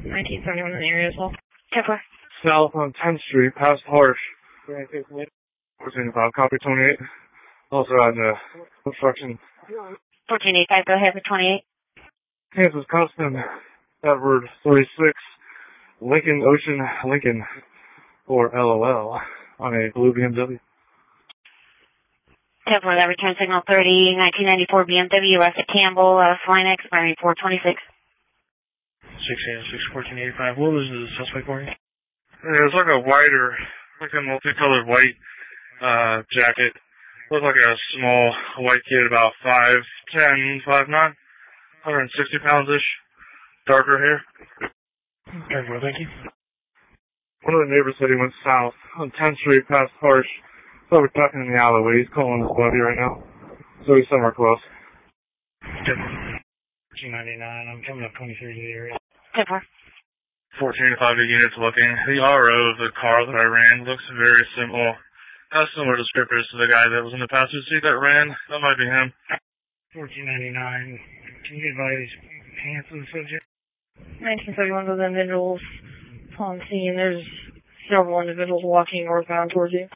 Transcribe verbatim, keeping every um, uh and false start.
nineteen seventy-one in the area as well. ten four. South on tenth Street, past Harsh. fourteen five, copy twenty-eight. Also out in the construction. fourteen eighty-five, go ahead for twenty-eight. Kansas Custom, Edward thirty-six, Lincoln Ocean, Lincoln, or L O L, on a blue B M W. ten four, that return signal thirty, nineteen ninety-four B M W, West at Campbell, uh, flying expiring four twenty-six. six eight six, fourteen eighty-five, what was the suspect wearing? Yeah, it's like a whiter, like a multicolored white uh, jacket. Looks like a small white kid, about five ten, five nine, one hundred sixty pounds-ish, darker hair. ten four, thank you. One of the neighbors said he went south on tenth Street past Harsh. So we're talking in the alleyway. He's calling his buddy right now. So he's somewhere close. ten four. fourteen ninety-nine, I'm coming up twenty-three to the area. ten four. fourteen to five units looking. The R O of the car that I ran looks very similar. Has similar descriptors to the guy that was in the passenger seat that ran. That might be him. fourteen ninety-nine, can you advise pants of the subject? nineteen seventy-one with individuals on scene. There's several individuals walking northbound towards you.